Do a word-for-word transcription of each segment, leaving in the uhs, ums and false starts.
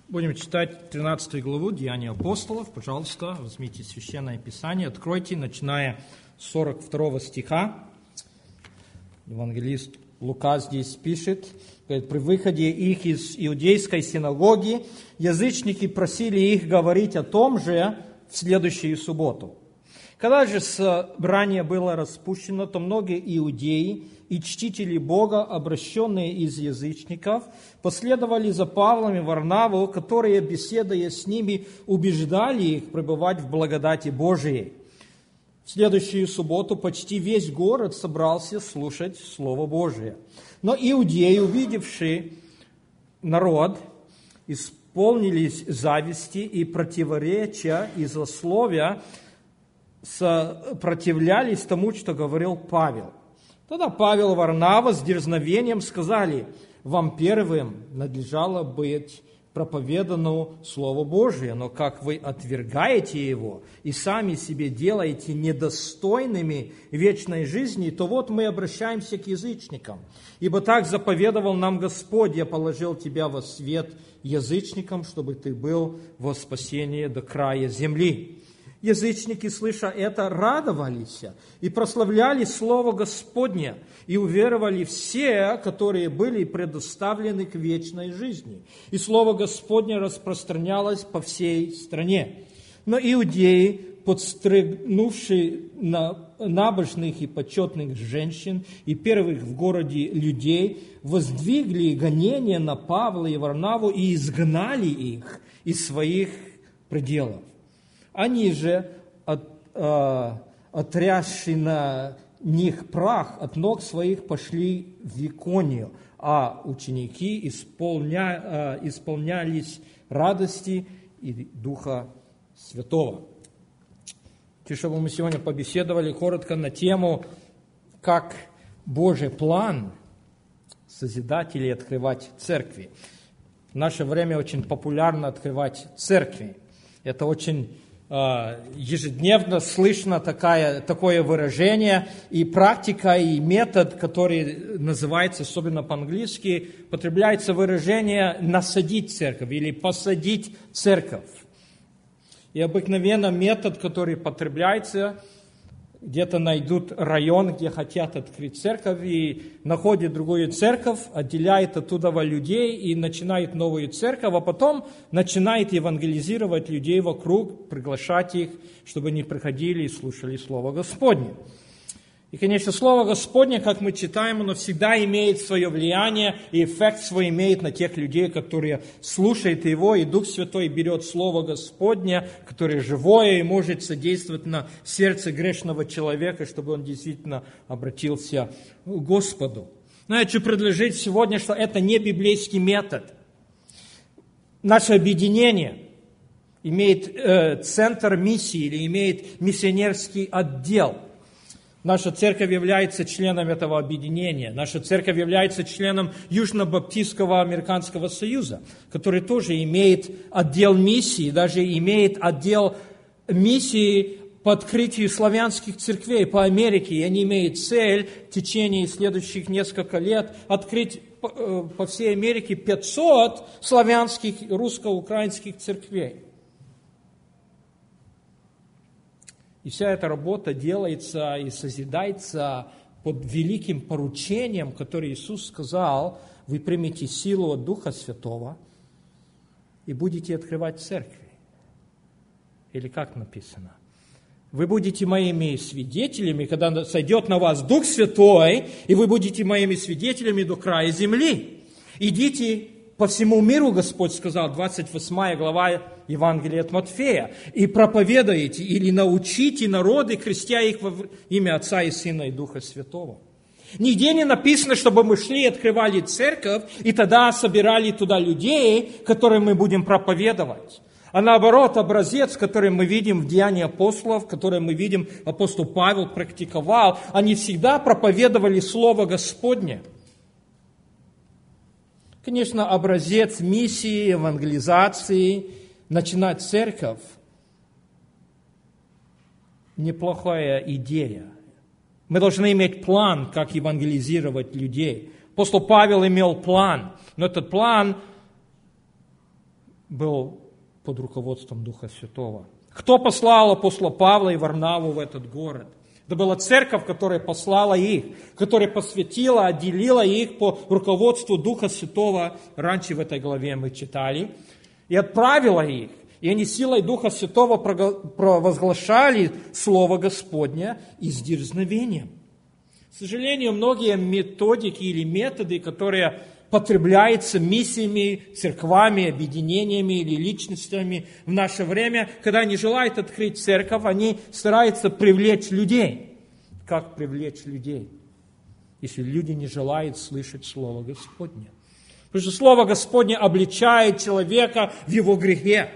Будем читать тринадцатую главу Деяний апостолов. Пожалуйста, возьмите Священное Писание, откройте, начиная с сорок второго стиха. Евангелист Лука здесь пишет, говорит, при выходе их из иудейской синагоги язычники просили их говорить о том же в следующую субботу. Когда же собрание было распущено, то многие иудеи и чтители Бога, обращенные из язычников, последовали за Павлом и Варнаву, которые, беседуя с ними, убеждали их пребывать в благодати Божией. В следующую субботу почти весь город собрался слушать Слово Божие. Но иудеи, увидевшие народ, исполнились зависти и противоречия и злословия, сопротивлялись тому, что говорил Павел. Тогда Павел и Варнава с дерзновением сказали: «Вам первым надлежало быть проповедано Слово Божие, но как вы отвергаете его и сами себе делаете недостойными вечной жизни, то вот мы обращаемся к язычникам. Ибо так заповедовал нам Господь: я положил тебя во свет язычникам, чтобы ты был во спасение до края земли». Язычники, слыша это, радовались и прославляли Слово Господне, и уверовали все, которые были предоставлены к вечной жизни. И Слово Господне распространялось по всей стране. Но иудеи, подстригнувшие набожных и почетных женщин и первых в городе людей, воздвигли гонения на Павла и Варнаву и изгнали их из своих пределов. Они же, от, э, отрясши на них прах, от ног своих пошли в Иконию, а ученики исполня, э, исполнялись радости и Духа Святого. Чтобы мы сегодня побеседовали коротко на тему, как Божий план созидать или открывать церкви. В наше время очень популярно открывать церкви. Это очень ежедневно слышно такая, такое выражение, и практика, и метод, который называется, особенно по-английски, потребляется выражение «насадить церковь» или «посадить церковь». И обыкновенно метод, который потребляется, где-то найдут район, где хотят открыть церковь, и находят другую церковь, отделяет оттуда людей и начинает новую церковь, а потом начинает евангелизировать людей вокруг, приглашать их, чтобы они приходили и слушали Слово Господне. И, конечно, Слово Господне, как мы читаем, оно всегда имеет свое влияние, и эффект свой имеет на тех людей, которые слушают его, и Дух Святой берет Слово Господне, которое живое и может содействовать на сердце грешного человека, чтобы он действительно обратился к Господу. Но я хочу предложить сегодня, что это не библейский метод. Наше объединение имеет э, центр миссии или имеет миссионерский отдел. Наша церковь является членом этого объединения. Наша церковь является членом Южно-Баптистского Американского Союза, который тоже имеет отдел миссии, даже имеет отдел миссии по открытию славянских церквей по Америке. И они имеют цель в течение следующих нескольких лет открыть по всей Америке пятьсот славянских русско-украинских церквей. И вся эта работа делается и созидается под великим поручением, которое Иисус сказал: вы примете силу от Духа Святого и будете открывать церкви. Или как написано? Вы будете моими свидетелями, когда сойдет на вас Дух Святой, и вы будете моими свидетелями до края земли. Идите по всему миру, Господь сказал, двадцать восьмая глава Евангелия от Матфея, и проповедуйте или научите народы, крестя их во имя Отца и Сына и Духа Святого. Нигде не написано, чтобы мы шли и открывали церковь, и тогда собирали туда людей, которым мы будем проповедовать. А наоборот, образец, который мы видим в Деянии апостолов, который мы видим, апостол Павел практиковал, они всегда проповедовали Слово Господне. Конечно, образец миссии, евангелизации, начинать церковь – неплохая идея. Мы должны иметь план, как евангелизировать людей. Апостол Павел имел план, но этот план был под руководством Духа Святого. Кто послал апостола Павла и Варнаву в этот город? Это была церковь, которая послала их, которая посвятила, отделила их по руководству Духа Святого. Раньше в этой главе мы читали. И отправила их. И они силой Духа Святого провозглашали Слово Господне и с дерзновением. К сожалению, многие методики или методы, которые потребляются миссиями, церквами, объединениями или личностями в наше время, когда они желают открыть церковь, они стараются привлечь людей. Как привлечь людей, если люди не желают слышать Слово Господне? Потому что Слово Господне обличает человека в его грехе.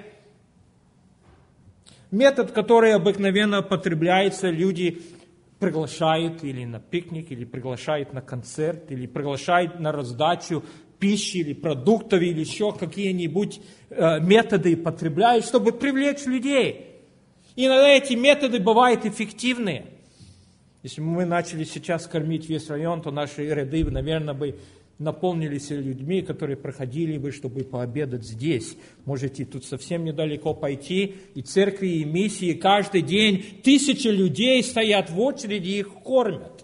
Метод, который обыкновенно потребляется, люди приглашают или на пикник, или приглашают на концерт, или приглашают на раздачу пищи или продуктов, или еще какие-нибудь э, методы потребляют, чтобы привлечь людей. И иногда эти методы бывают эффективные. Если бы мы начали сейчас кормить весь район, то наши ряды, наверное, бы наполнились людьми, которые проходили бы, чтобы пообедать здесь. Можете тут совсем недалеко пойти, и церкви, и миссии, каждый день тысячи людей стоят в очереди, и их кормят.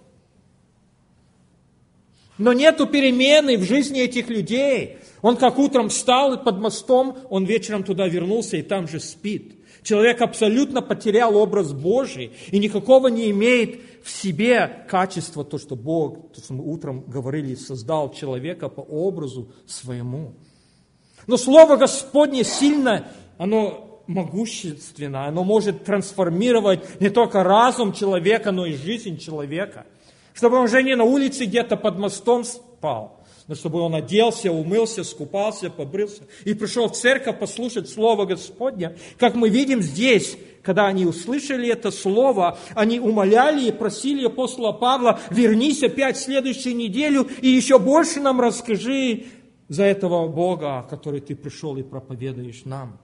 Но нету перемены в жизни этих людей. Он как утром встал под мостом, он вечером туда вернулся и там же спит. Человек абсолютно потерял образ Божий и никакого не имеет в себе качества, то, что Бог, то, что мы утром говорили, создал человека по образу своему. Но Слово Господне сильно, оно могущественно, оно может трансформировать не только разум человека, но и жизнь человека. Чтобы он уже не на улице где-то под мостом спал, но чтобы он оделся, умылся, скупался, побрился и пришел в церковь послушать Слово Господне. Как мы видим здесь, когда они услышали это Слово, они умоляли и просили апостола Павла: вернись опять в следующую неделю и еще больше нам расскажи за этого Бога, который ты пришел и проповедуешь нам.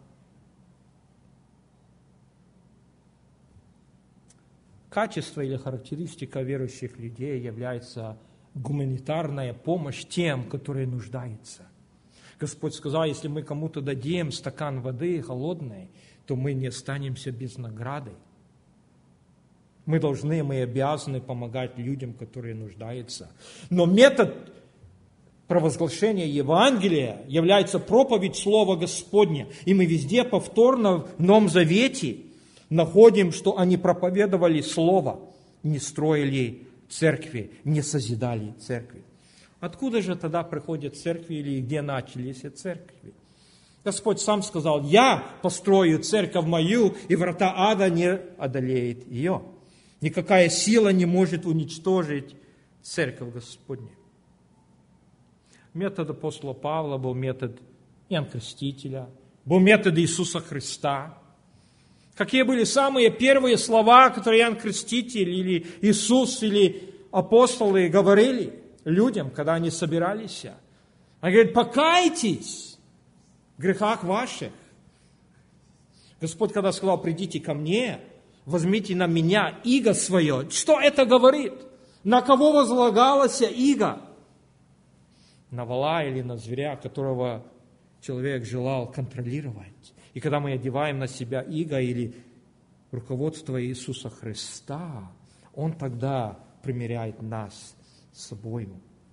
Качество или характеристика верующих людей является гуманитарная помощь тем, которые нуждаются. Господь сказал, если мы кому-то дадим стакан воды холодной, то мы не останемся без награды. Мы должны, мы обязаны помогать людям, которые нуждаются. Но метод провозглашения Евангелия является проповедь Слова Господня. И мы везде повторно в Новом Завете находим, что они проповедовали Слово, не строили церкви, не созидали церкви. Откуда же тогда приходят церкви или где начались церкви? Господь сам сказал: я построю церковь мою, и врата ада не одолеет ее. Никакая сила не может уничтожить церковь Господню. Метод апостола Павла был метод Иоанна Крестителя, был метод Иисуса Христа. Какие были самые первые слова, которые Иоанн Креститель или Иисус или апостолы говорили людям, когда они собирались? Они говорят: покайтесь в грехах ваших. Господь, когда сказал: придите ко мне, возьмите на меня иго свое. Что это говорит? На кого возлагалась иго? На вола или на зверя, которого человек желал контролировать. И когда мы одеваем на себя иго или руководство Иисуса Христа, Он тогда примиряет нас с собой.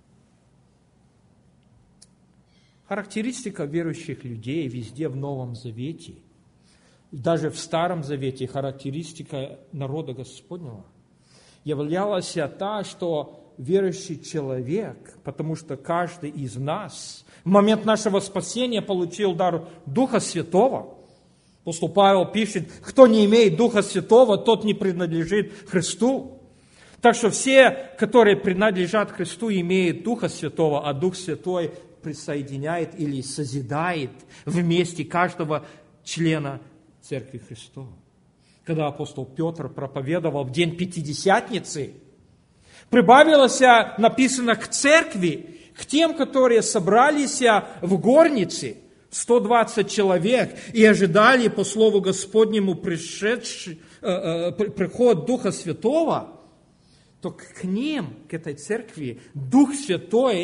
Характеристика верующих людей везде в Новом Завете, даже в Старом Завете, характеристика народа Господнего являлась та, что верующий человек, потому что каждый из нас в момент нашего спасения получил дар Духа Святого. Апостол Павел пишет: кто не имеет Духа Святого, тот не принадлежит Христу. Так что все, которые принадлежат Христу, имеют Духа Святого, а Дух Святой присоединяет или созидает вместе каждого члена Церкви Христовой. Когда апостол Петр проповедовал в день Пятидесятницы, прибавилось, написано, к церкви, к тем, которые собрались в горнице, сто двадцать человек, и ожидали по слову Господнему пришедший, э, э, приход Духа Святого, то к ним, к этой церкви, Дух Святой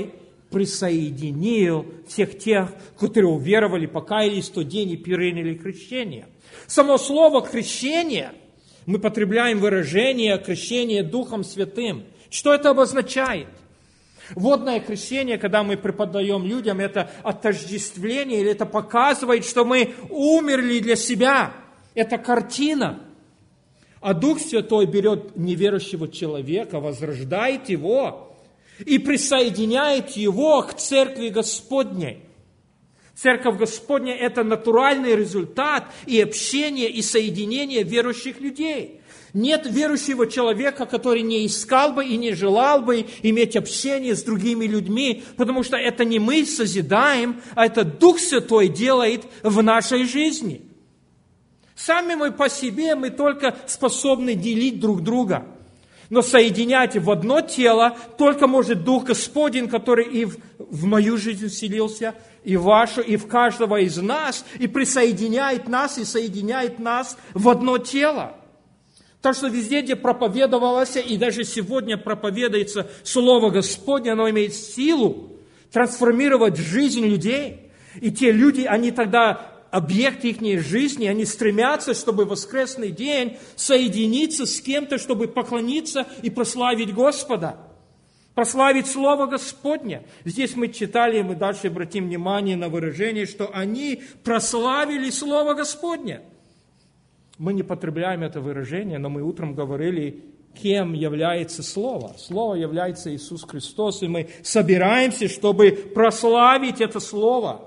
присоединил всех тех, которые уверовали, покаялись в тот день и приняли крещение. Само слово «крещение» мы потребляем выражение «крещение Духом Святым». Что это обозначает? Водное крещение, когда мы преподаем людям, это отождествление, или это показывает, что мы умерли для себя. Это картина. А Дух Святой берет неверующего человека, возрождает его и присоединяет его к Церкви Господней. Церковь Господня – это натуральный результат и общение, и соединение верующих людей. Нет верующего человека, который не искал бы и не желал бы иметь общение с другими людьми, потому что это не мы созидаем, а это Дух Святой делает в нашей жизни. Сами мы по себе, мы только способны делить друг друга. Но соединять в одно тело только может Дух Господень, который и в, в мою жизнь вселился, и в вашу, и в каждого из нас, и присоединяет нас, и соединяет нас в одно тело. Так что везде, где проповедовалось, и даже сегодня проповедуется Слово Господне, оно имеет силу трансформировать жизнь людей. И те люди, они тогда, объекты их жизни, они стремятся, чтобы в воскресный день соединиться с кем-то, чтобы поклониться и прославить Господа. Прославить Слово Господне. Здесь мы читали, мы дальше обратим внимание на выражение, что они прославили Слово Господне. Мы не потребляем это выражение, но мы утром говорили, кем является Слово. Слово является Иисус Христос, и мы собираемся, чтобы прославить это Слово.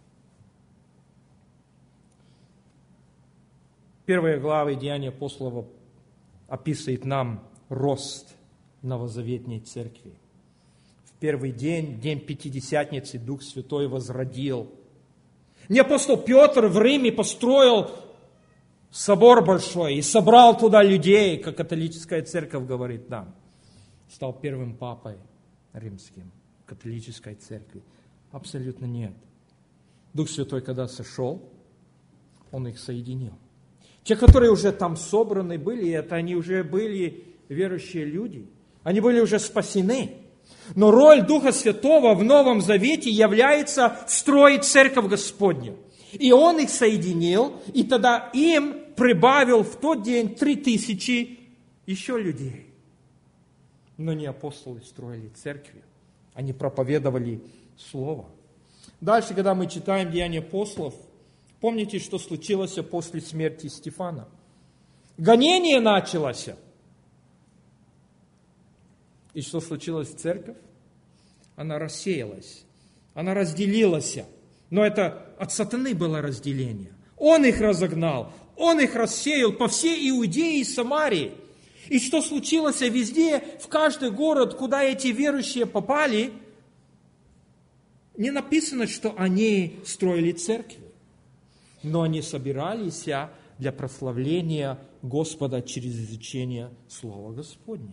Первая глава Деяния апостолов описывает нам рост новозаветней церкви. В первый день, день Пятидесятницы, Дух Святой возродил. Не апостол Петр в Риме построил собор большой и собрал туда людей, как католическая церковь говорит нам. Стал первым папой римским католической церкви. Абсолютно нет. Дух Святой, когда сошел, Он их соединил. Те, которые уже там собраны были, это они уже были верующие люди. Они были уже спасены. Но роль Духа Святого в Новом Завете является строить церковь Господню. И Он их соединил, и тогда им прибавил в тот день три тысячи еще людей. Но не апостолы строили церкви, они проповедовали Слово. Дальше, когда мы читаем Деяния апостолов, помните, что случилось после смерти Стефана? Гонение началось. И что случилось в церковь? Она рассеялась, она разделилась. Но это от сатаны было разделение. Он их разогнал, он их рассеял по всей Иудее и Самарии. И что случилось везде, в каждый город, куда эти верующие попали, не написано, что они строили церкви, но они собирались для прославления Господа через изучение Слова Господня.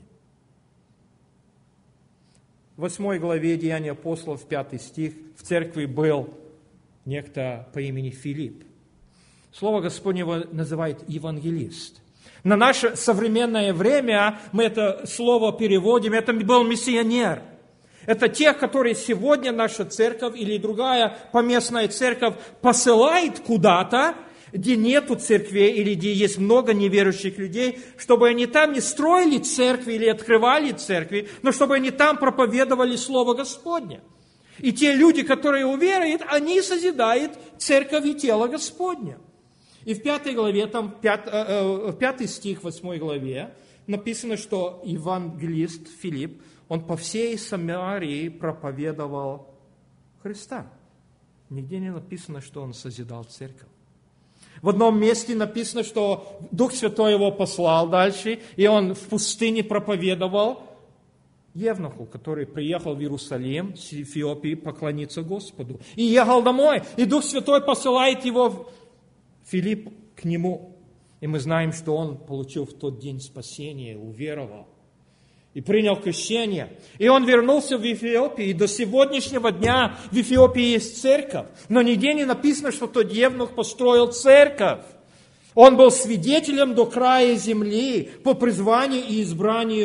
В восьмой главе Деяния апостолов, пятый стих, в церкви был некто по имени Филипп. Слово Господне его называет евангелист. На наше современное время мы это слово переводим, это был миссионер. Это тех, которые сегодня наша церковь или другая поместная церковь посылает куда-то, где нету церквей или где есть много неверующих людей, чтобы они там не строили церкви или открывали церкви, но чтобы они там проповедовали Слово Господне. И те люди, которые уверуют, они созидают церковь и тело Господне. И в пятой главе, там пят, э, э, пятый стих в восьмой главе написано, что евангелист Филипп, он по всей Самарии проповедовал Христа. Нигде не написано, что он созидал церковь. В одном месте написано, что Дух Святой его послал дальше, и он в пустыне проповедовал евнуху, который приехал в Иерусалим с Эфиопии поклониться Господу. И ехал домой, и Дух Святой посылает его, Филипп, к нему. И мы знаем, что он получил в тот день спасение, уверовал и принял крещение. И он вернулся в Эфиопию, и до сегодняшнего дня в Эфиопии есть церковь. Но нигде не написано, что тот евнух построил церковь. Он был свидетелем до края земли по призванию и избранию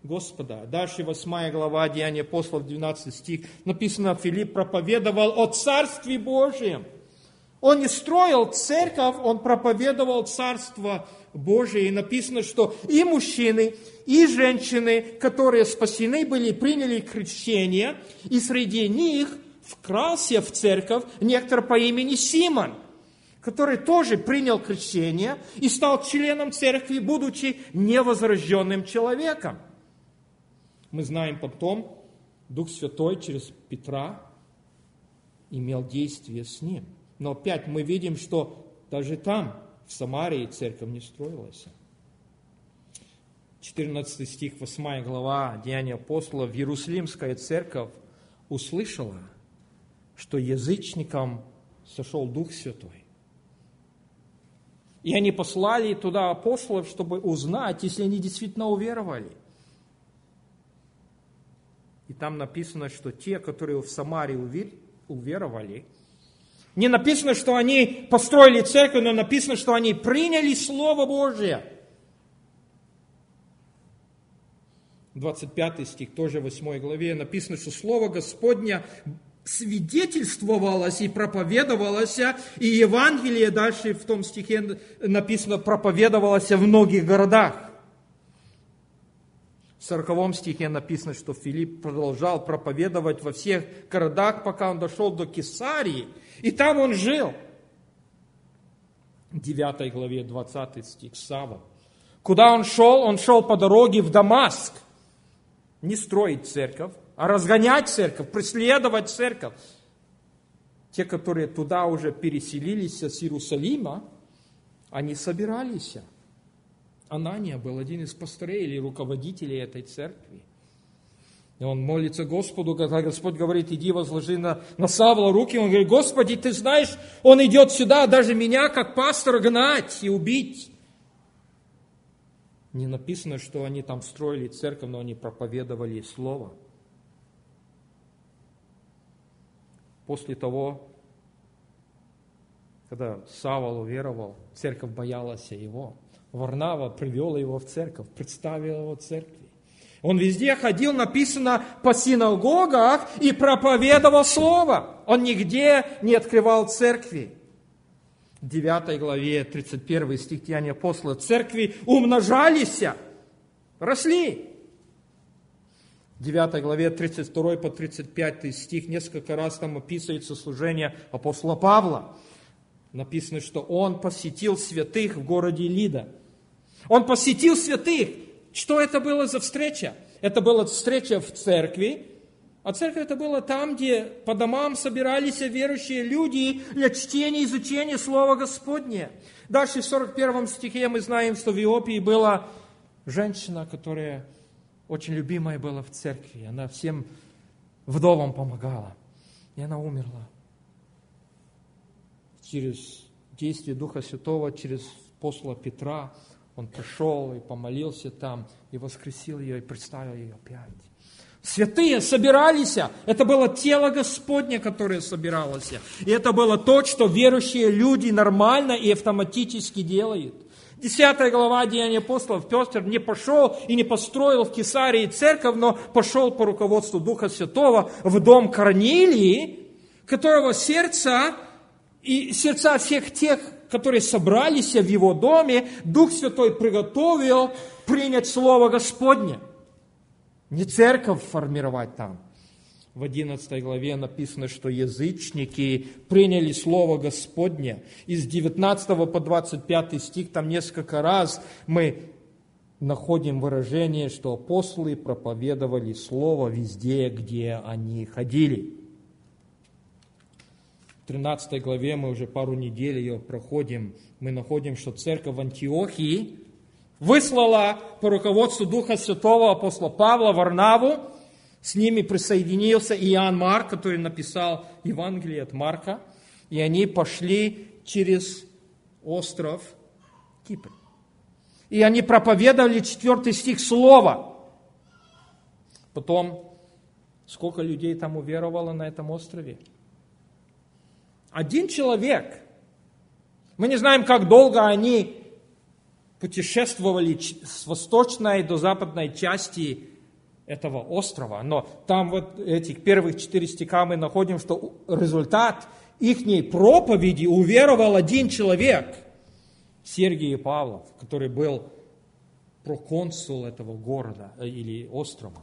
Господа. Дальше восьмая глава Деяния апостолов, двенадцатый стих. Написано, Филипп проповедовал о Царстве Божьем. Он не строил церковь, он проповедовал Царство Божие. И написано, что и мужчины, и женщины, которые спасены были, приняли крещение, и среди них вкрался в церковь некто по имени Симон, который тоже принял крещение и стал членом церкви, будучи невозрожденным человеком. Мы знаем потом, Дух Святой через Петра имел действие с ним. Но опять мы видим, что даже там, в Самарии, церковь не строилась. четырнадцатый стих, восьмая глава Деяния апостолов. Иерусалимская церковь услышала, что язычникам сошел Дух Святой. И они послали туда апостолов, чтобы узнать, если они действительно уверовали. И там написано, что те, которые в Самарии уверовали, не написано, что они построили церковь, но написано, что они приняли Слово Божие. двадцать пятый стих, тоже в восьмой главе, написано, что Слово Господня свидетельствовалось и проповедовалось, и Евангелие дальше в том стихе написано, проповедовалось в многих городах. В сороковом стихе написано, что Филипп продолжал проповедовать во всех городах, пока он дошел до Кесарии, и там он жил. В девятой главе, двадцатый стих, Савва. Куда он шел? Он шел по дороге в Дамаск. Не строить церковь, а разгонять церковь, преследовать церковь. Те, которые туда уже переселились с Иерусалима, они собирались. Анания был один из пастырей или руководителей этой церкви. И он молится Господу, когда Господь говорит, иди возложи на, на Савла руки. Он говорит, Господи, ты знаешь, он идет сюда, даже меня как пастора гнать и убить. Не написано, что они там строили церковь, но они проповедовали Слово. После того, когда Савл уверовал, церковь боялась его. Варнава привел его в церковь, представил его в церкви. Он везде ходил, написано, по синагогах и проповедовал Слово. Он нигде не открывал церкви. В девятой главе, тридцать первый стих Деяния апостола, церкви умножались, росли. В девятой главе, тридцать второй по тридцать пятый стих, несколько раз там описывается служение апостола Павла. Написано, что он посетил святых в городе Лида. Он посетил святых. Что это было за встреча? Это была встреча в церкви. А церковь это было там, где по домам собирались верующие люди для чтения и изучения Слова Господня. Дальше в сорок первом стихе мы знаем, что в Иопии была женщина, которая очень любимая была в церкви. Она всем вдовам помогала. И она умерла. Через действие Духа Святого, через апостола Петра, он пришел и помолился там, и воскресил ее, и представил ее опять. Святые собирались, это было тело Господне, которое собиралось. И это было то, что верующие люди нормально и автоматически делают. Десятая глава Деяний апостолов. Петр не пошел и не построил в Кесарии церковь, но пошел по руководству Духа Святого в дом Корнилии, которого сердце и сердца всех тех, которые собрались в его доме, Дух Святой приготовил принять Слово Господне. Не церковь формировать там. В одиннадцатой главе написано, что язычники приняли Слово Господне. Из девятнадцатого по двадцать пятый стих, там несколько раз мы находим выражение, что апостолы проповедовали Слово везде, где они ходили. В тринадцатой главе мы уже пару недель ее проходим. Мы находим, что церковь в Антиохии выслала по руководству Духа Святого апостола Павла Варнаву. С ними присоединился Иоанн Марк, который написал Евангелие от Марка. И они пошли через остров Кипр. И они проповедовали четвертый стих Слова. Потом, сколько людей там уверовало на этом острове? Один человек. Мы не знаем, как долго они путешествовали с восточной до западной части этого острова. Но там вот этих первых четыре стиха мы находим, что результат ихней проповеди уверовал один человек, Сергий Павлов, который был проконсул этого города или острова.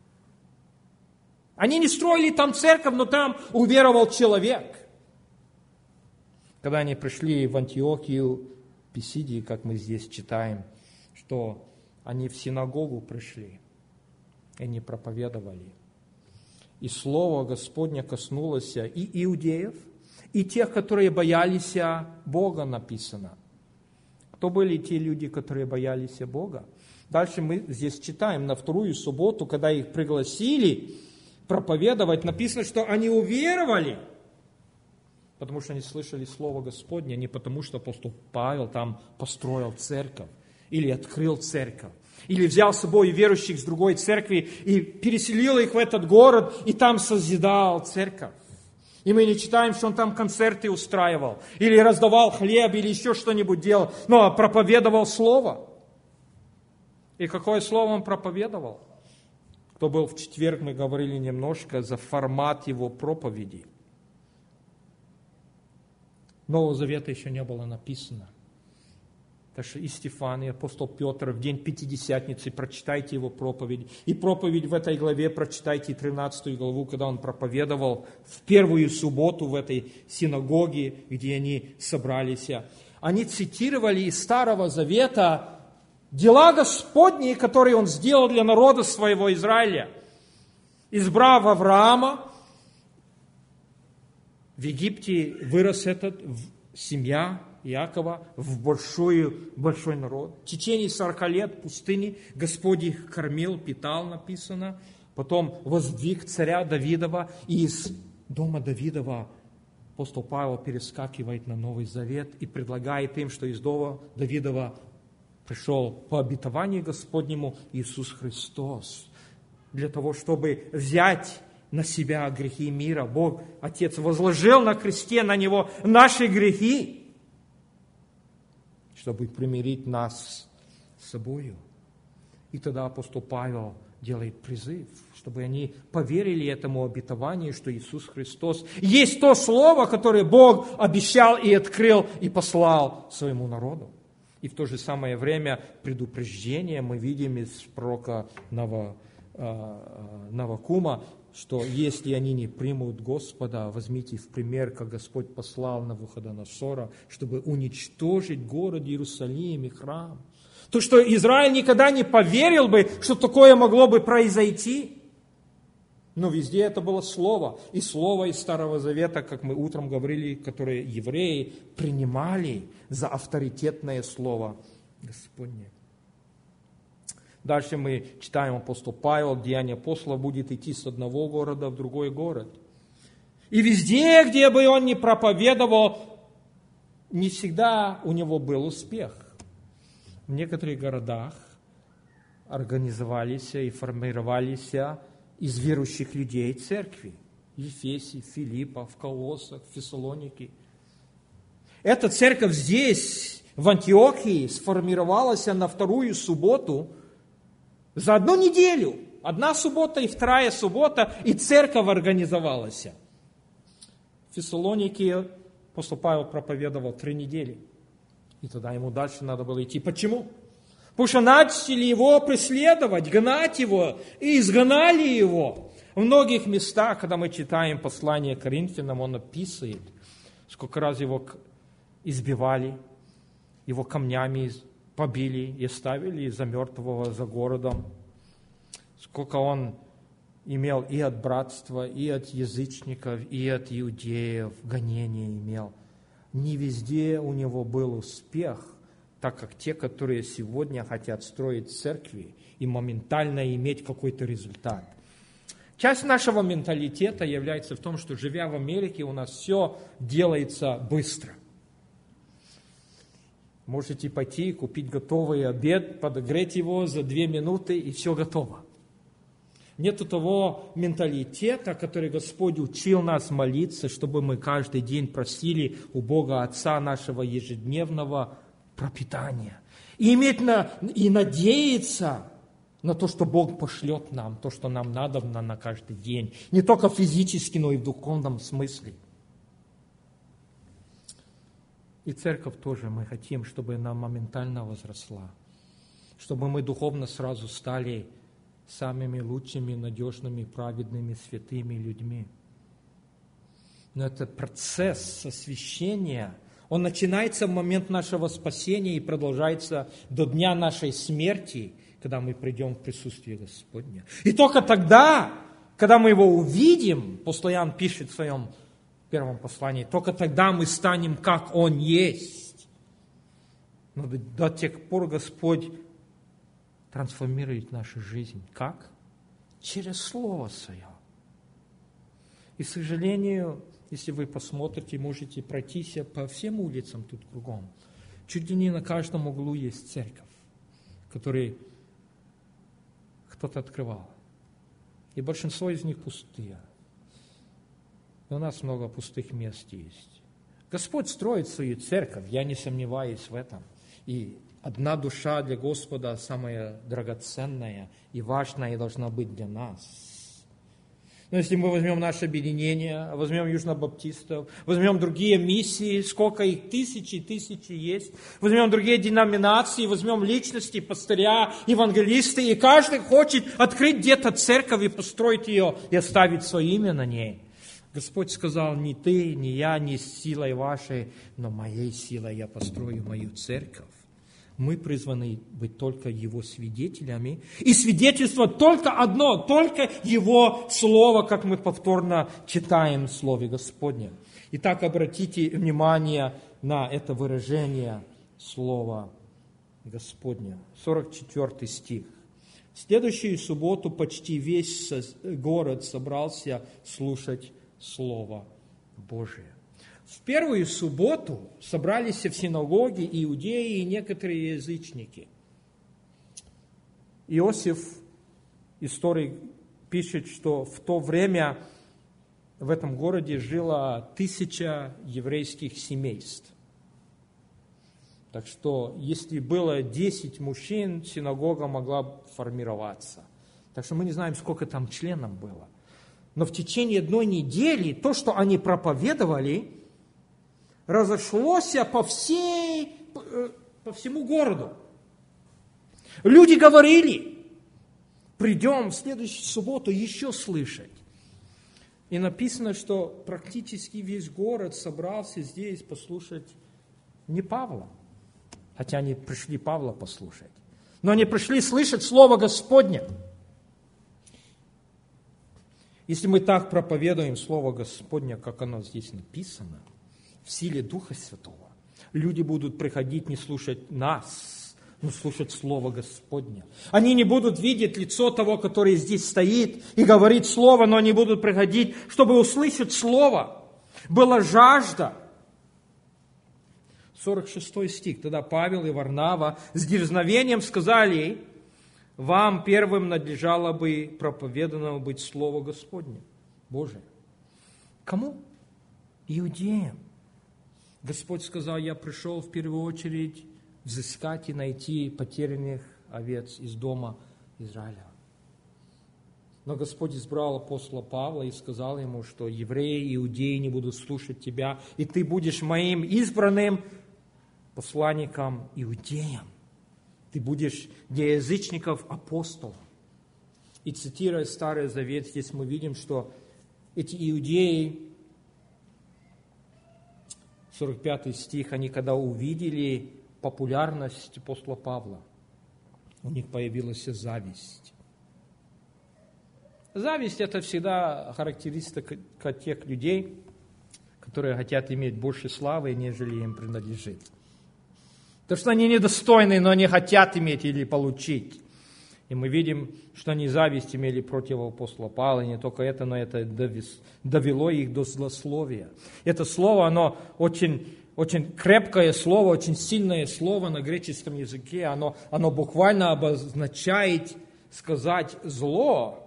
Они не строили там церковь, но там уверовал человек. Когда они пришли в Антиохию Писидии, как мы здесь читаем, что они в синагогу пришли, и они проповедовали. И Слово Господне коснулось и иудеев, и тех, которые боялись Бога, написано. Кто были те люди, которые боялись Бога? Дальше мы здесь читаем, на вторую субботу, когда их пригласили проповедовать, написано, что они уверовали, потому что они слышали Слово Господне, не потому что апостол Павел там построил церковь, или открыл церковь, или взял с собой верующих с другой церкви и переселил их в этот город, и там созидал церковь. И мы не читаем, что он там концерты устраивал, или раздавал хлеб, или еще что-нибудь делал, но проповедовал Слово. И какое Слово он проповедовал? Кто был в четверг, мы говорили немножко за формат его проповеди. Нового Завета еще не было написано. Так что и Стефан, и апостол Петр в день Пятидесятницы прочитайте его проповедь. И проповедь в этой главе прочитайте тринадцатую главу, когда он проповедовал в первую субботу в этой синагоге, где они собрались. Они цитировали из Старого Завета дела Господни, которые он сделал для народа своего Израиля. Избрав Авраама, в Египте вырос этот семья Иакова в большой, большой народ. В течение сорока лет в пустыне Господь их кормил, питал, написано. Потом воздвиг царя Давидова, и из дома Давидова апостол Павел перескакивает на Новый Завет и предлагает им, что из дома Давидова пришел по обетованию Господнему Иисус Христос, для того, чтобы взять на себя грехи мира. Бог, Отец, возложил на кресте на Него наши грехи, чтобы примирить нас с собою. И тогда апостол Павел делает призыв, чтобы они поверили этому обетованию, что Иисус Христос есть то Слово, которое Бог обещал и открыл, и послал своему народу. И в то же самое время предупреждение мы видим из пророка Нава, Навакума, что если они не примут Господа, возьмите в пример, как Господь послал Навуходоносора, чтобы уничтожить город Иерусалим и храм. То, что Израиль никогда не поверил бы, что такое могло бы произойти. Но везде это было Слово. И Слово из Старого Завета, как мы утром говорили, которое евреи принимали за авторитетное Слово Господне. Дальше мы читаем апостол Павел, Деяния апостола, будет идти с одного города в другой город. И везде, где бы он ни проповедовал, не всегда у него был успех. В некоторых городах организовались и формировались из верующих людей церкви. В Ефесе, в Филиппа, в Колоссах, в Фессалонике. Эта церковь здесь, в Антиохии, сформировалась на вторую субботу за одну неделю. Одна суббота и вторая суббота, и церковь организовалась. В Фессалонике апостол Павел проповедовал три недели. И тогда ему дальше надо было идти. Почему? Потому что начали его преследовать, гнать его, и изгнали его. В многих местах, когда мы читаем послание Коринфянам, он описывает, сколько раз его избивали, его камнями побили и оставили за мертвого за городом. Сколько он имел и от братства, и от язычников, и от иудеев гонения имел. Не везде у него был успех, так как те, которые сегодня хотят строить церкви и моментально иметь какой-то результат. Часть нашего менталитета является в том, что, живя в Америке, у нас все делается быстро. Можете пойти и купить готовый обед, подогреть его за две минуты, и все готово. Нету того менталитета, который Господь учил нас молиться, чтобы мы каждый день просили у Бога Отца нашего ежедневного пропитания. И иметь на, и надеяться, на то, что Бог пошлет нам, то, что нам надо на каждый день. Не только физически, но и в духовном смысле. И церковь тоже мы хотим, чтобы она моментально возросла. Чтобы мы духовно сразу стали самыми лучшими, надежными, праведными, святыми людьми. Но этот процесс освящения, он начинается в момент нашего спасения и продолжается до дня нашей смерти, когда мы придем в присутствие Господне. И только тогда, когда мы Его увидим, апостол Иоанн пишет в своем первом послании, только тогда мы станем, как Он есть. Но до, до тех пор Господь трансформирует нашу жизнь. Как? Через Слово Свое. И, к сожалению, если вы посмотрите, можете пройтись по всем улицам тут кругом. Чуть ли не на каждом углу есть церковь, которую кто-то открывал. И большинство из них пустые. И у нас много пустых мест есть. Господь строит свою церковь, я не сомневаюсь в этом. И одна душа для Господа самая драгоценная и важная и должна быть для нас. Но если мы возьмем наше объединение, возьмем южнобаптистов, возьмем другие миссии, сколько их, тысячи и тысячи есть, возьмем другие деноминации, возьмем личности, пастыря, евангелисты, и каждый хочет открыть где-то церковь и построить ее, и оставить свое имя на ней. Господь сказал, не ты, не я, не силой вашей, но моей силой я построю мою церковь. Мы призваны быть только Его свидетелями. И свидетельство только одно, только Его Слово, как мы повторно читаем в Слове Господнем. Итак, обратите внимание на это выражение Слова Господня. сорок четвёртый стих. В следующую субботу почти весь город собрался слушать Слово Божие. В первую субботу собрались в синагоге иудеи и некоторые язычники. Иосиф, историк, пишет, что в то время в этом городе жило тысяча еврейских семейств. Так что, если было десять мужчин, синагога могла формироваться. Так что мы не знаем, сколько там членов было. Но в течение одной недели то, что они проповедовали, разошлось по всей, по всему городу. Люди говорили, придем в следующую субботу еще слышать. И написано, что практически весь город собрался здесь послушать не Павла, хотя они пришли Павла послушать, но они пришли слышать Слово Господне. Если мы так проповедуем Слово Господне, как оно здесь написано, в силе Духа Святого, люди будут приходить не слушать нас, но слушать Слово Господне. Они не будут видеть лицо того, который здесь стоит и говорит Слово, но они будут приходить, чтобы услышать Слово. Была жажда. сорок шестой стих. Тогда Павел и Варнава с дерзновением сказали, вам первым надлежало бы проповедано быть Слово Господне, Божие. Кому? Иудеям. Господь сказал, я пришел в первую очередь взыскать и найти потерянных овец из дома Израиля. Но Господь избрал апостола Павла и сказал ему, что евреи и иудеи не будут слушать тебя, и ты будешь моим избранным посланником иудеям. Ты будешь для язычников апостолом. И цитируя Старый Завет, здесь мы видим, что эти иудеи, сорок пятый стих, они когда увидели популярность апостола Павла, у них появилась зависть. Зависть – это всегда характеристика тех людей, которые хотят иметь больше славы, нежели им принадлежит. То, что они недостойны, но они хотят иметь или получить. И мы видим, что они зависть имели против апостола Павла, и не только это, но это довело их до злословия. Это слово, оно очень, очень крепкое слово, очень сильное слово на греческом языке, оно, оно буквально обозначает сказать зло.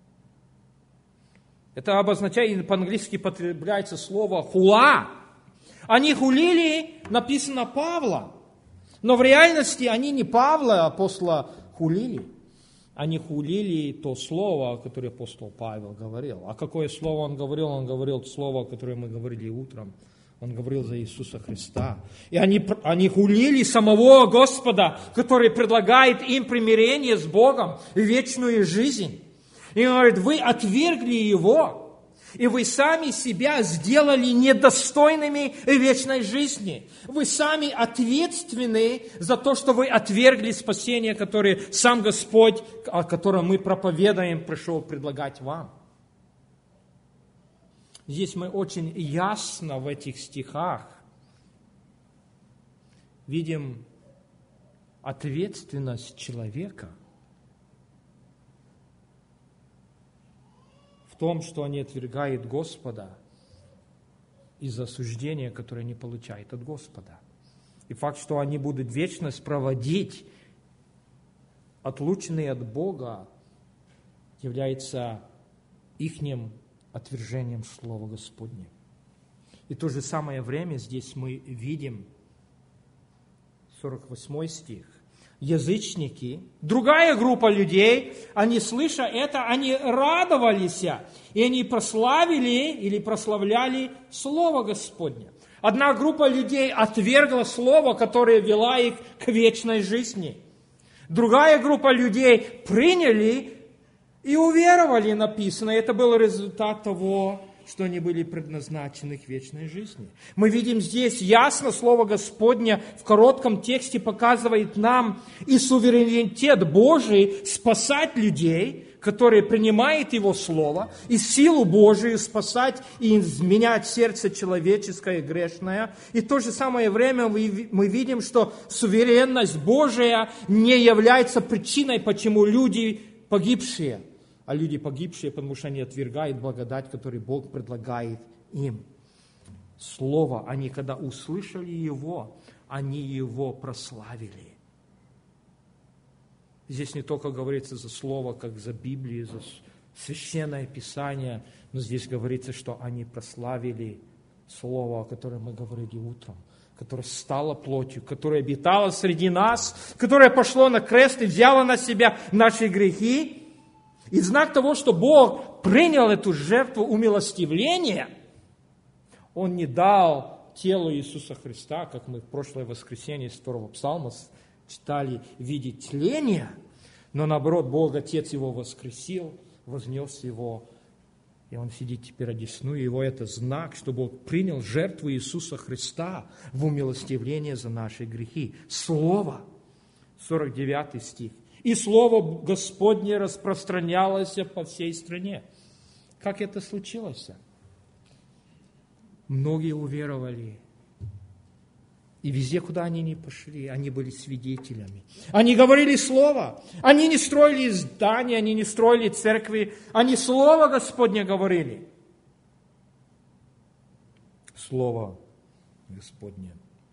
Это обозначает, по-английски потребляется слово хула. Они хулили, написано, Павла. Но в реальности они не Павла, апостола, хулили. они хулили то слово, которое апостол Павел говорил. А какое слово он говорил? Он говорил слово, которое мы говорили утром. Он говорил за Иисуса Христа. И они, они хулили самого Господа, который предлагает им примирение с Богом и вечную жизнь. И он говорит, вы отвергли Его, и вы сами себя сделали недостойными вечной жизни. Вы сами ответственны за то, что вы отвергли спасение, которое сам Господь, о котором мы проповедуем, пришел предлагать вам. Здесь мы очень ясно в этих стихах видим ответственность человека в том, что они отвергают Господа из-за осуждения, которое они получают от Господа. И факт, что они будут вечность проводить, отлученные от Бога, является ихним отвержением Слова Господня. И в то же самое время здесь мы видим сорок восьмой стих. Язычники, другая группа людей, они, слыша это, они радовались, и они прославили или прославляли Слово Господне. Одна группа людей отвергла Слово, которое вело их к вечной жизни. Другая группа людей приняли и уверовали, написано. Это был результат того, что они были предназначены к вечной жизни. Мы видим здесь ясно, Слово Господне в коротком тексте показывает нам и суверенитет Божий спасать людей, которые принимают Его Слово, и силу Божию спасать и изменять сердце человеческое грешное. И в то же самое время мы видим, что суверенность Божия не является причиной, почему люди погибшие, а люди погибшие, потому что они отвергают благодать, которую Бог предлагает им. Слово, они когда услышали Его, они Его прославили. Здесь не только говорится за Слово, как за Библию, за Священное Писание, но здесь говорится, что они прославили Слово, о котором мы говорили утром, которое стало плотью, которое обитало среди нас, которое пошло на крест и взяло на себя наши грехи. И знак того, что Бог принял эту жертву умилостивления, Он не дал телу Иисуса Христа, как мы в прошлое воскресенье из второго псалма читали, в виде тления, но наоборот, Бог Отец Его воскресил, вознес Его, и Он сидит теперь одесную, и Его это знак, что Бог принял жертву Иисуса Христа в умилостивление за наши грехи. Слово, сорок девятый стих. И Слово Господне распространялось по всей стране. Как это случилось? Многие уверовали. И везде, куда они ни пошли, они были свидетелями. Они говорили Слово. Они не строили здания, они не строили церкви. Они Слово Господне говорили. Слово Господне.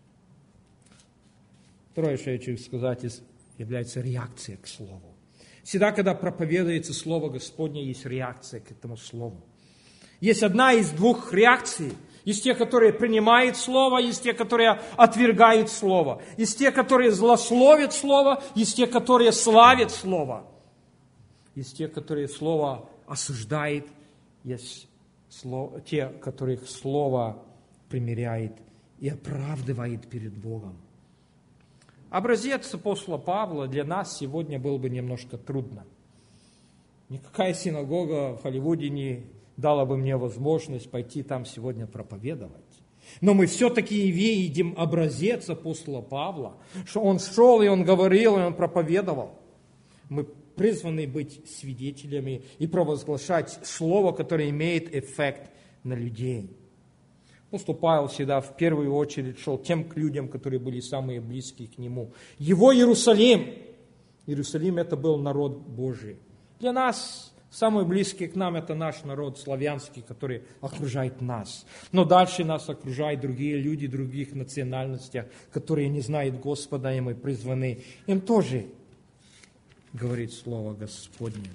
Второе, что я хочу сказать, является реакция к Слову. Всегда, когда проповедуется Слово Господне, есть реакция к этому Слову. Есть одна из двух реакций. Есть те, которые принимают Слово, есть те, которые отвергают Слово. Есть те, которые злословят Слово, есть те, которые славят Слово. Есть те, которые Слово осуждают, есть те, которых Слово примиряет и оправдывает перед Богом. Образец апостола Павла для нас сегодня был бы немножко трудно. Никакая синагога в Холливуде не дала бы мне возможность пойти там сегодня проповедовать. Но мы все-таки видим образец апостола Павла, что он шел, и он говорил, и он проповедовал. Мы призваны быть свидетелями и провозглашать слово, которое имеет эффект на людей. Апостол Павел всегда в первую очередь шел тем к людям, которые были самые близкие к нему. Его Иерусалим. Иерусалим это был народ Божий. Для нас самый близкий к нам это наш народ славянский, который окружает нас. Но дальше нас окружают другие люди, других национальностях, которые не знают Господа, и мы призваны им тоже говорить Слово Господне.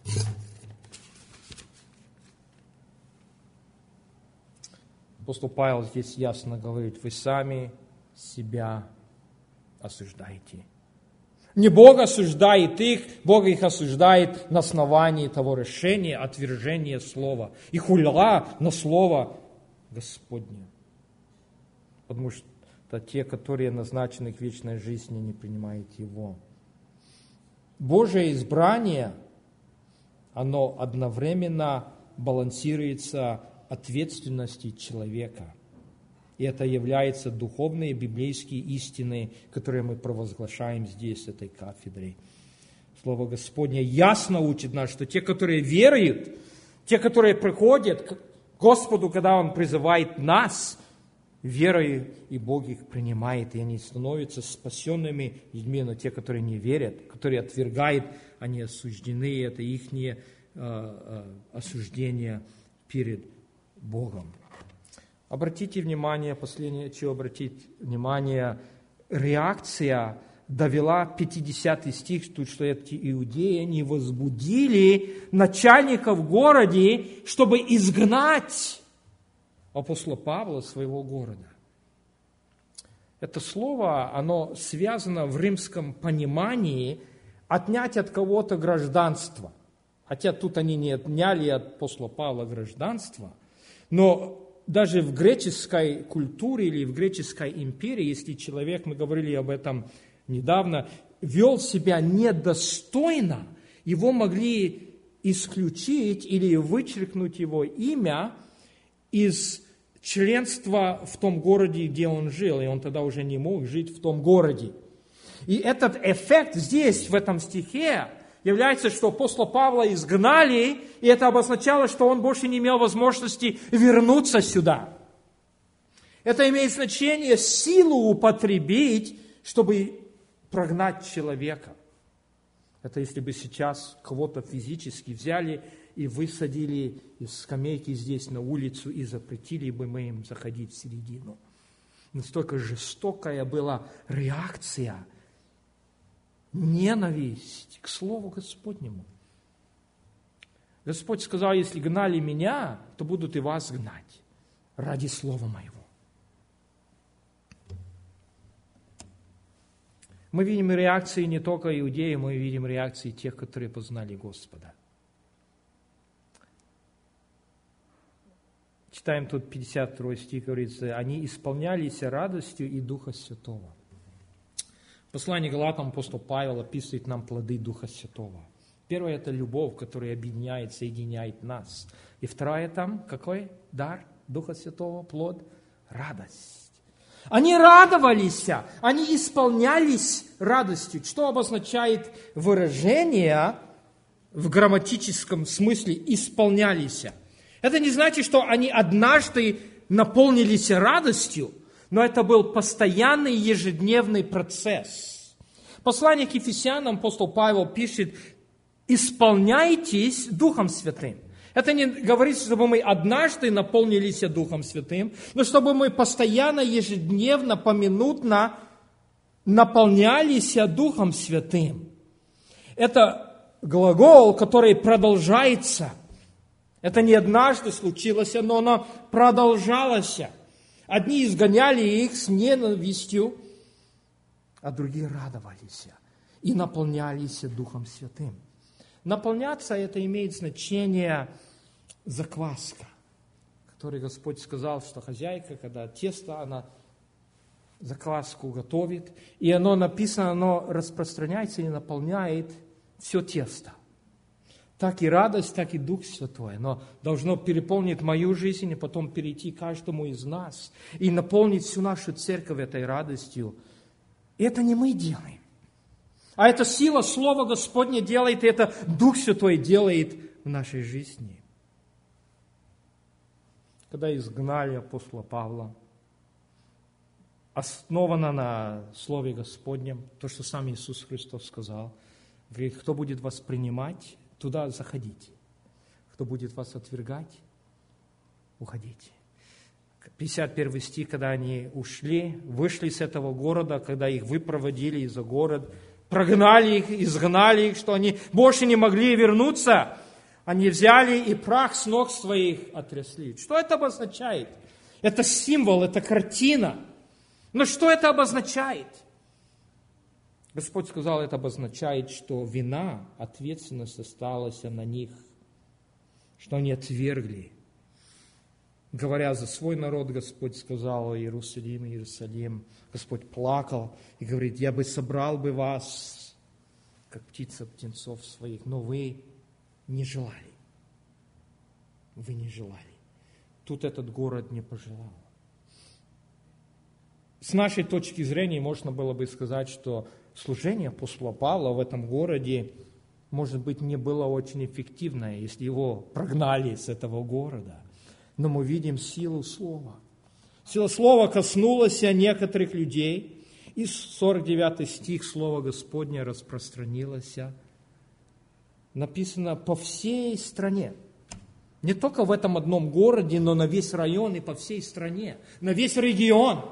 Апостол Павел здесь ясно говорит, вы сами себя осуждаете. Не Бог осуждает их, Бог их осуждает на основании того решения, отвержения слова. И хуля на слово Господне. Потому что те, которые назначены к вечной жизни, не принимают его. Божие избрание, оно одновременно балансируется ответственностью человека. И это являются духовные библейские истины, которые мы провозглашаем здесь, с этой кафедрой. Слово Господне ясно учит нас, что те, которые веруют, те, которые приходят к Господу, когда Он призывает нас, верою, и Бог их принимает, и они становятся спасенными людьми, но те, которые не верят, которые отвергают, они осуждены, и это их э, э, осуждение перед Богом. Обратите внимание, последнее, чего обратить внимание, реакция довела пятидесятый стих, тут, что эти иудеи не возбудили начальников в городе, чтобы изгнать апостола Павла своего города. Это слово, оно связано в римском понимании отнять от кого-то гражданство. Хотя тут они не отняли от апостола Павла гражданство, но даже в греческой культуре или в греческой империи, если человек, мы говорили об этом недавно, вел себя недостойно, его могли исключить или вычеркнуть его имя из членства в том городе, где он жил, и он тогда уже не мог жить в том городе. И этот эффект здесь, в этом стихе, является, что апостола Павла изгнали, и это обозначало, что он больше не имел возможности вернуться сюда. Это имеет значение силу употребить, чтобы прогнать человека. Это если бы сейчас кого-то физически взяли и высадили из скамейки здесь на улицу и запретили бы мы им заходить в середину. Настолько жестокая была реакция, ненависть к Слову Господнему. Господь сказал, если гнали меня, то будут и вас гнать ради Слова Моего. Мы видим реакции не только иудеев, мы видим реакции тех, которые познали Господа. Читаем тут пятьдесят второй стих, говорится, они исполнялись радостью и Духа Святого. В послании к Галатам апостол Павел описывает нам плоды Духа Святого. Первое – это любовь, которая объединяет, соединяет нас. И второе там, какой дар Духа Святого, плод? Радость. Они радовались, они исполнялись радостью. Что обозначает выражение в грамматическом смысле «исполнялись»? Это не значит, что они однажды наполнились радостью, но это был постоянный ежедневный процесс. Послание к Ефесянам апостол Павел пишет: «Исполняйтесь Духом Святым». Это не говорит, чтобы мы однажды наполнились Духом Святым, но чтобы мы постоянно, ежедневно, поминутно наполнялись Духом Святым. Это глагол, который продолжается. Это не однажды случилось, но оно продолжалось. Одни изгоняли их с ненавистью, а другие радовались и наполнялись Духом Святым. Наполняться – это имеет значение закваска, который Господь сказал, что хозяйка, когда тесто, она закваску готовит, и оно написано, оно распространяется и наполняет все тесто. Так и радость, так и Дух Святой. Оно должно переполнить мою жизнь и потом перейти каждому из нас и наполнить всю нашу церковь этой радостью. И это не мы делаем. А это сила Слова Господне делает, и это Дух Святой делает в нашей жизни. Когда изгнали апостола Павла, основано на Слове Господнем, то, что сам Иисус Христос сказал, говорит, кто будет вас принимать, туда заходите. Кто будет вас отвергать, уходите. пятьдесят первый стих, когда они ушли, вышли с этого города, когда их выпроводили из-за города, прогнали их, изгнали их, что они больше не могли вернуться, они взяли и прах с ног своих отрясли. Что это обозначает? Это символ, это картина. Но что это обозначает? Господь сказал, это обозначает, что вина, ответственность осталась на них, что они отвергли. Говоря за свой народ, Господь сказал: Иерусалим, Иерусалим. Господь плакал и говорит: я бы собрал бы вас, как птица птенцов своих, но вы не желали. Вы не желали. Тут этот город не пожелал. С нашей точки зрения можно было бы сказать, что служение апостола Павла в этом городе, может быть, не было очень эффективное, если его прогнали с этого города. Но мы видим силу слова. Сила слова коснулась некоторых людей, и сорок девятый стих слова Господня распространилось. Написано по всей стране. Не только в этом одном городе, но на весь район и по всей стране, на весь регион.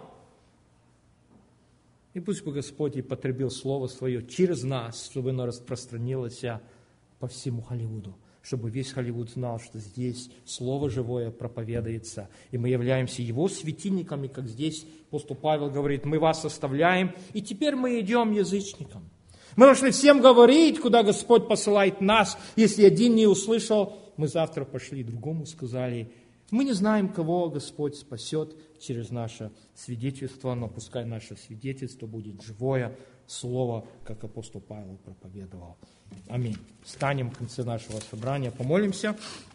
И пусть бы Господь и потребил Слово Свое через нас, чтобы оно распространилось по всему Холливуду, чтобы весь Холливуд знал, что здесь Слово Живое проповедуется, и мы являемся Его светильниками, как здесь апостол Павел говорит: мы вас оставляем, и теперь мы идем язычникам. Мы должны всем говорить, куда Господь посылает нас. Если один не услышал, мы завтра пошли другому, сказали. Мы не знаем, кого Господь спасет через наше свидетельство, но пускай наше свидетельство будет живое слово, как апостол Павел проповедовал. Аминь. Встанем в конце нашего собрания, помолимся.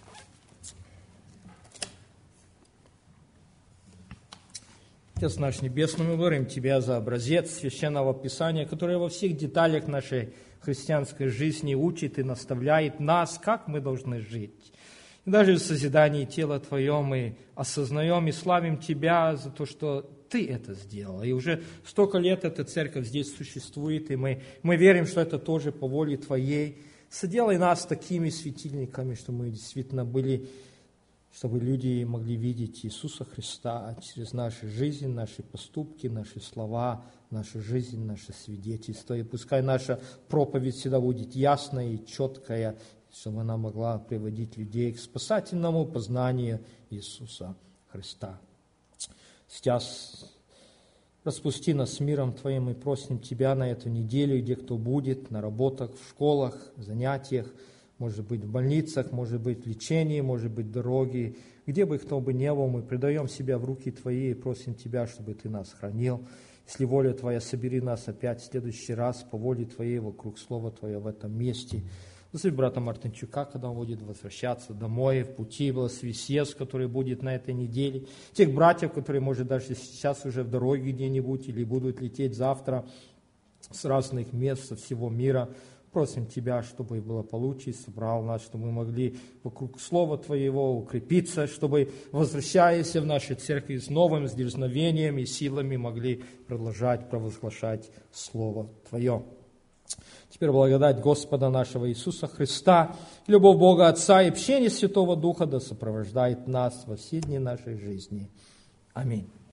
Отец наш Небесный, мы благодарим Тебя за образец Священного Писания, которое во всех деталях нашей христианской жизни учит и наставляет нас, как мы должны жить. И даже в созидании тела Твоего мы осознаем и славим Тебя за то, что Ты это сделал. И уже столько лет эта церковь здесь существует, и мы, мы верим, что это тоже по воле Твоей. Соделай нас такими светильниками, чтобы мы действительно были, чтобы люди могли видеть Иисуса Христа через нашу жизнь, наши поступки, наши слова, нашу жизнь, наше свидетельство. И пускай наша проповедь всегда будет ясная и четкая, чтобы она могла приводить людей к спасательному познанию Иисуса Христа. Сейчас распусти нас с миром Твоим, мы просим Тебя на эту неделю, где кто будет, на работах, в школах, занятиях, может быть, в больницах, может быть, в лечении, может быть, в дороге, где бы кто бы ни был, мы предаем себя в руки Твои и просим Тебя, чтобы Ты нас хранил. Если воля Твоя, собери нас опять в следующий раз по воле Твоей вокруг Слова Твоего в этом месте. Благослови брата Мартынчука, когда он будет возвращаться домой, в пути. Благослови съезд, который будет на этой неделе. Тех братьев, которые, может, даже сейчас уже в дороге где-нибудь или будут лететь завтра с разных мест, со всего мира. Просим Тебя, чтобы их благополучие собрал нас, чтобы мы могли вокруг Слова Твоего укрепиться, чтобы, возвращаясь в нашей церкви с новым, с дерзновением и силами, могли продолжать провозглашать Слово Твое. Теперь благодать Господа нашего Иисуса Христа, любовь Бога Отца и общение Святого Духа да сопровождает нас во все дни нашей жизни. Аминь.